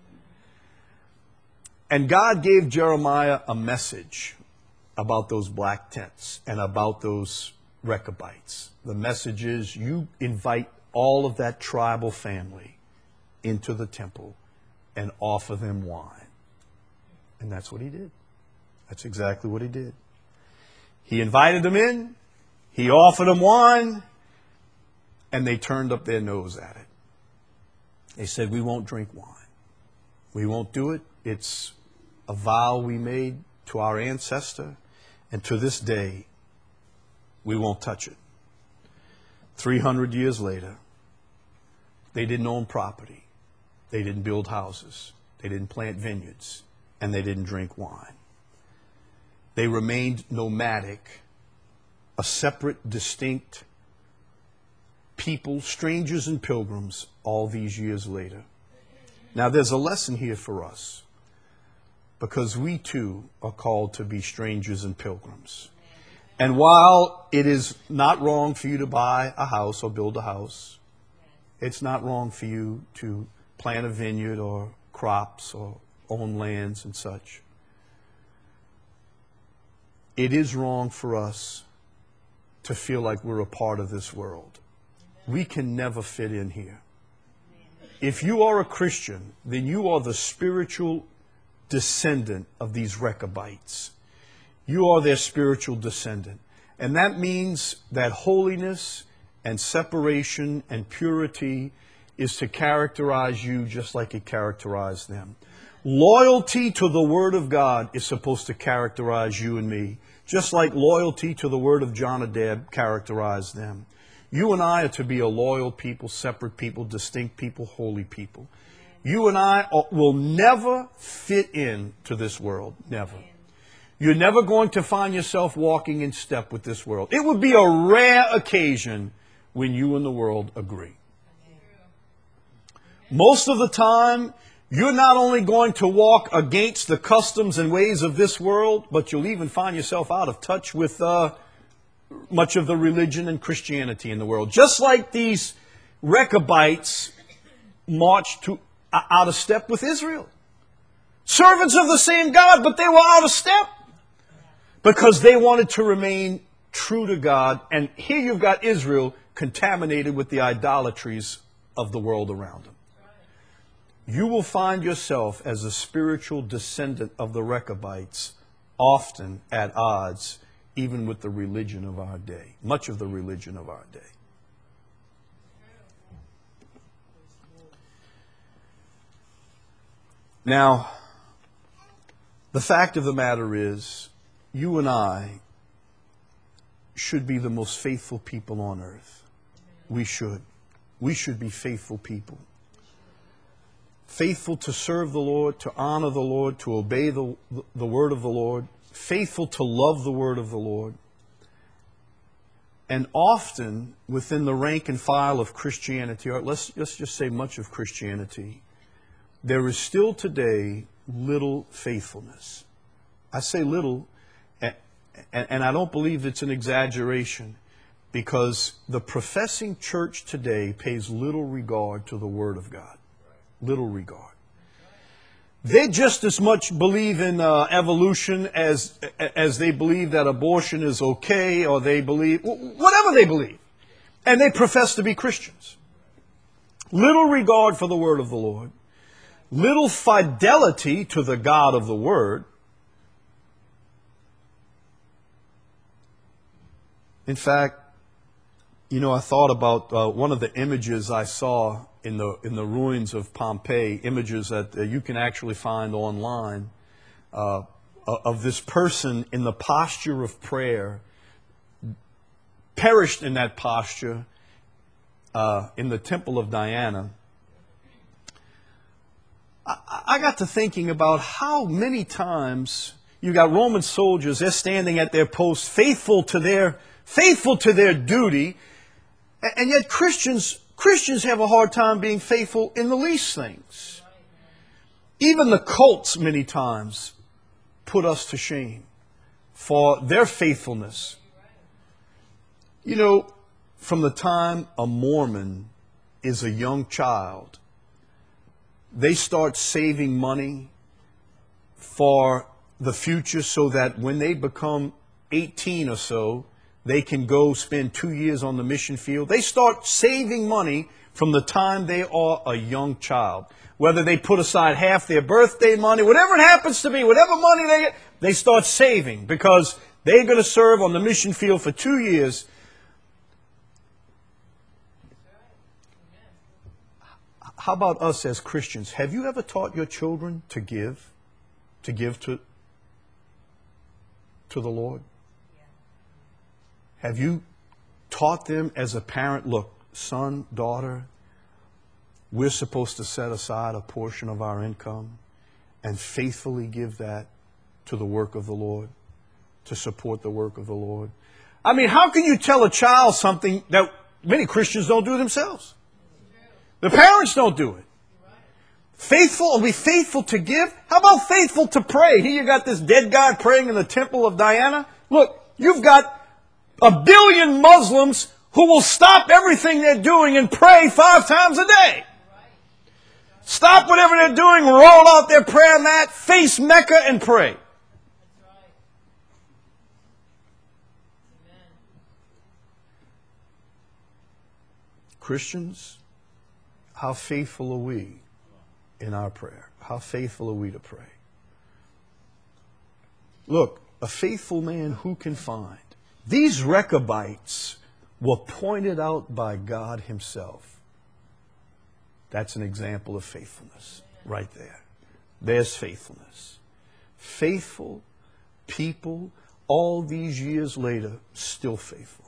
And God gave Jeremiah a message about those black tents and about those Rechabites. The message is, you invite all of that tribal family into the temple and offer them wine. And that's what he did. That's exactly what he did. He invited them in. He offered them wine. and they turned up their nose at it. They said, we won't drink wine. We won't do it. It's a vow we made to our ancestor, and to this day, we won't touch it. three hundred years later, they didn't own property. They didn't build houses. They didn't plant vineyards. And they didn't drink wine. They remained nomadic, a separate, distinct people, strangers and pilgrims, all these years later. Now, there's a lesson here for us, because we too are called to be strangers and pilgrims. And while it is not wrong for you to buy a house or build a house, it's not wrong for you to plant a vineyard or crops or own lands and such. It is wrong for us to feel like we're a part of this world. We can never fit in here. If you are a Christian, then you are the spiritual descendant of these Rechabites. You are their spiritual descendant. And that means that holiness and separation and purity is to characterize you just like it characterized them. Loyalty to the Word of God is supposed to characterize you and me, just like loyalty to the Word of Jonadab characterized them. You and I are to be a loyal people, separate people, distinct people, holy people. You and I will never fit in to this world. Never. You're never going to find yourself walking in step with this world. It would be a rare occasion when you and the world agree. Most of the time, you're not only going to walk against the customs and ways of this world, but you'll even find yourself out of touch with uh, much of the religion and Christianity in the world. Just like these Rechabites marched to, uh, out of step with Israel. Servants of the same God, but they were out of step because they wanted to remain true to God. And here you've got Israel contaminated with the idolatries of the world around them. You will find yourself as a spiritual descendant of the Rechabites often at odds even with the religion of our day, much of the religion of our day. Now, the fact of the matter is, you and I should be the most faithful people on earth. We should. We should be faithful people. Faithful to serve the Lord, to honor the Lord, to obey the, the word of the Lord. Faithful to love the word of the Lord. And often within the rank and file of Christianity, or let's, let's just say much of Christianity, there is still today little faithfulness. I say little, and, and I don't believe it's an exaggeration, because the professing church today pays little regard to the Word of God. Little regard. They just as much believe in uh, evolution as as they believe that abortion is okay, or they believe, whatever they believe. And they profess to be Christians. Little regard for the Word of the Lord. Little fidelity to the God of the Word. In fact, you know, I thought about uh, one of the images I saw in the in the ruins of Pompeii, images that uh, you can actually find online, uh, of this person in the posture of prayer, perished in that posture uh, in the Temple of Diana. I, I got to thinking about how many times you got Roman soldiers, they're standing at their post, faithful to their faithful to their duty, and yet Christians Christians have a hard time being faithful in the least things. Even the cults many times put us to shame for their faithfulness. You know, from the time a Mormon is a young child, they start saving money for the future so that when they become eighteen or so, they can go spend two years on the mission field. They start saving money from the time they are a young child. Whether they put aside half their birthday money, whatever it happens to be, whatever money they get, they start saving because they're going to serve on the mission field for two years. how about us as Christians? Have you ever taught your children to give? To give to, to the Lord? Have you taught them as a parent, look, son, daughter, we're supposed to set aside a portion of our income and faithfully give that to the work of the Lord, to support the work of the Lord? I mean, how can you tell a child something that many Christians don't do themselves? The parents don't do it. Faithful, are we faithful to give? How about faithful to pray? Here you got this dead guy praying in the temple of Diana. Look, you've got a billion Muslims who will stop everything they're doing and pray five times a day. Stop whatever they're doing, roll out their prayer mat, face Mecca and pray. Christians, how faithful are we in our prayer? How faithful are we to pray? Look, a faithful man who can find? These Rechabites were pointed out by God himself. That's an example of faithfulness right there. There's faithfulness. Faithful people, all these years later, still faithful.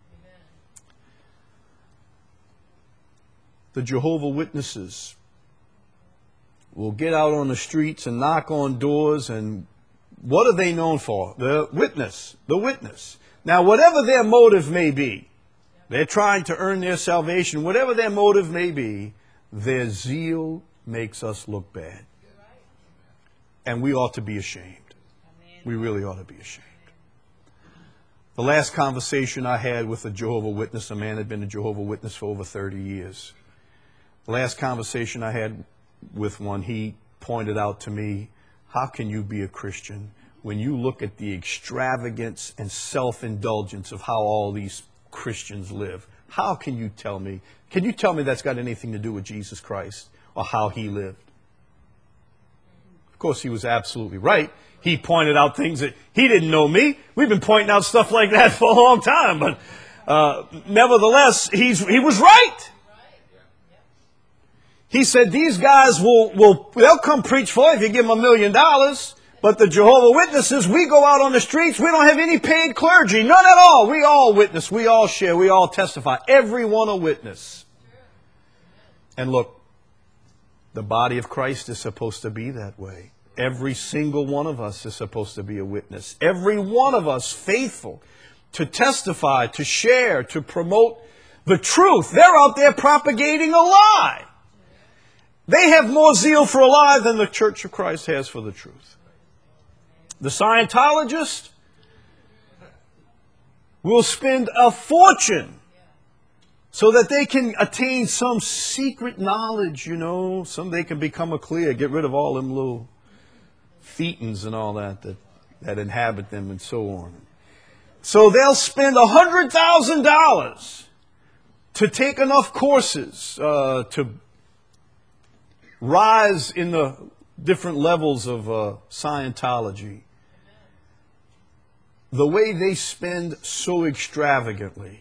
The Jehovah's Witnesses will get out on the streets and knock on doors, and what are they known for? The witness. The witness. Now, whatever their motive may be, they're trying to earn their salvation. Whatever their motive may be, their zeal makes us look bad. And we ought to be ashamed. We really ought to be ashamed. The last conversation I had with a Jehovah's Witness, a man had been a Jehovah's Witness for over thirty years. The last conversation I had with one, he pointed out to me, how can you be a Christian when you look at the extravagance and self-indulgence of how all these Christians live? How can you tell me? Can you tell me that's got anything to do with Jesus Christ or how he lived? Of course, he was absolutely right. He pointed out things that he didn't know me. We've been pointing out stuff like that for a long time. But uh, nevertheless, he's, he was right. He said, these guys will, will, they'll come preach for you if you give them a million dollars. But the Jehovah's Witnesses, we go out on the streets, we don't have any paid clergy. None at all. We all witness. We all share. We all testify. Everyone a witness. And look, the body of Christ is supposed to be that way. Every single one of us is supposed to be a witness. Every one of us faithful to testify, to share, to promote the truth. They're out there propagating a lie. They have more zeal for a lie than the Church of Christ has for the truth. The Scientologist will spend a fortune so that they can attain some secret knowledge, you know. Some they can become a clear, get rid of all them little thetans and all that, that that inhabit them and so on. So they'll spend one hundred thousand dollars to take enough courses uh, to rise in the different levels of uh, Scientology. The way they spend so extravagantly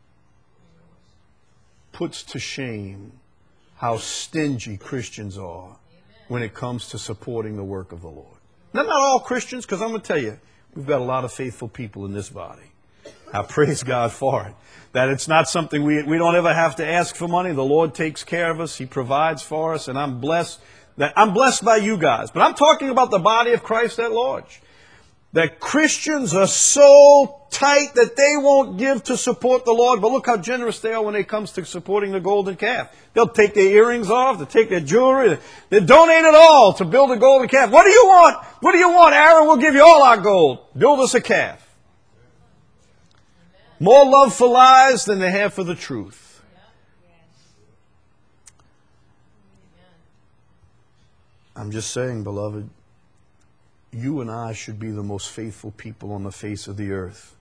puts to shame how stingy Christians are when it comes to supporting the work of the Lord. Now, not all Christians, because I'm going to tell you, we've got a lot of faithful people in this body. I praise God for it. That it's not something we, we don't ever have to ask for money. The Lord takes care of us. He provides for us. And I'm blessed that I'm blessed by you guys. But I'm talking about the body of Christ at large. That Christians are so tight that they won't give to support the Lord. But look how generous they are when it comes to supporting the golden calf. They'll take their earrings off. They'll take their jewelry. They donate it all to build a golden calf. What do you want? What do you want, Aaron? We'll give you all our gold. Build us a calf. More love for lies than they have for the truth. I'm just saying, beloved, you and I should be the most faithful people on the face of the earth.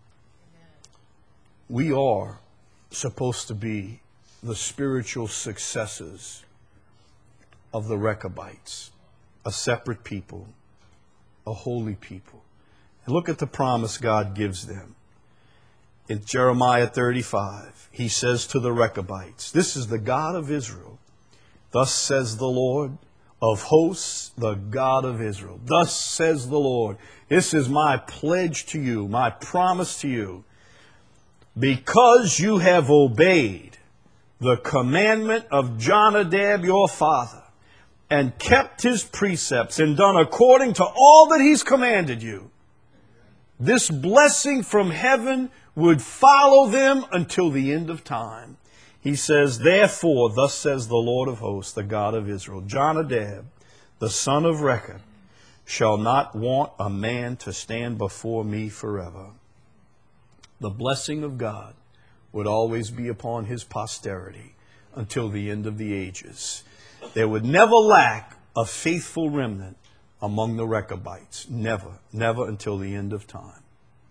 We are supposed to be the spiritual successors of the Rechabites, a separate people, a holy people. And look at the promise God gives them. In Jeremiah thirty-five, he says to the Rechabites, this is the God of Israel. Thus says the Lord of hosts, the God of Israel. Thus says the Lord. This is my pledge to you, my promise to you. Because you have obeyed the commandment of Jonadab your father, and kept his precepts, and done according to all that he's commanded you, this blessing from heaven would follow them until the end of time. He says, therefore, thus says the Lord of hosts, the God of Israel, Jonadab, the son of Rechab, shall not want a man to stand before me forever. The blessing of God would always be upon his posterity until the end of the ages. There would never lack a faithful remnant among the Rechabites. Never, never until the end of time.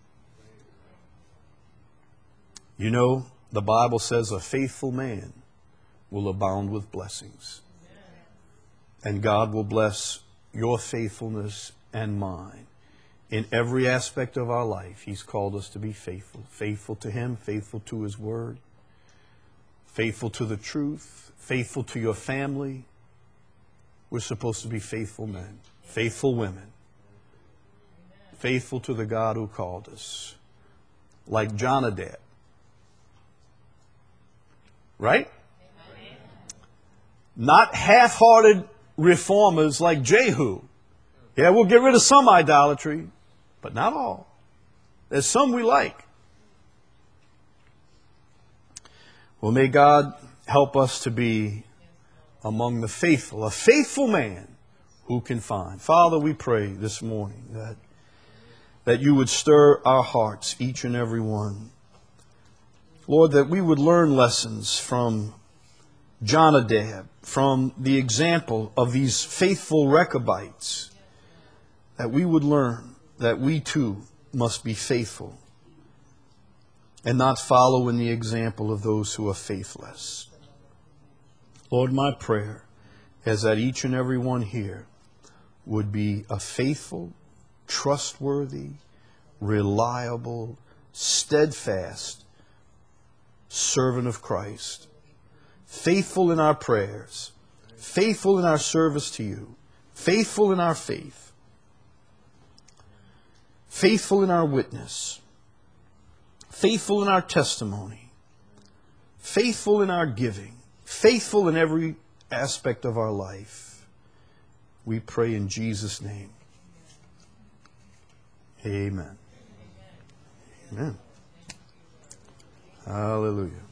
You know, the Bible says a faithful man will abound with blessings. And God will bless your faithfulness and mine. In every aspect of our life, He's called us to be faithful. Faithful to Him, faithful to His Word, faithful to the truth, faithful to your family. We're supposed to be faithful men, faithful women, faithful to the God who called us. Like Jonadab. Right? Not half-hearted reformers like Jehu. Yeah, we'll get rid of some idolatry, but not all. There's some we like. Well, may God help us to be among the faithful, a faithful man who can find. Father, we pray this morning that, that you would stir our hearts, each and every one. Lord, that we would learn lessons from Jonadab, from the example of these faithful Rechabites, that we would learn that we too must be faithful and not follow in the example of those who are faithless. Lord, my prayer is that each and every one here would be a faithful, trustworthy, reliable, steadfast servant of Christ, faithful in our prayers, faithful in our service to you, faithful in our faith, faithful in our witness, faithful in our testimony, faithful in our giving, faithful in every aspect of our life. We pray in Jesus' name. Amen. Amen. Hallelujah.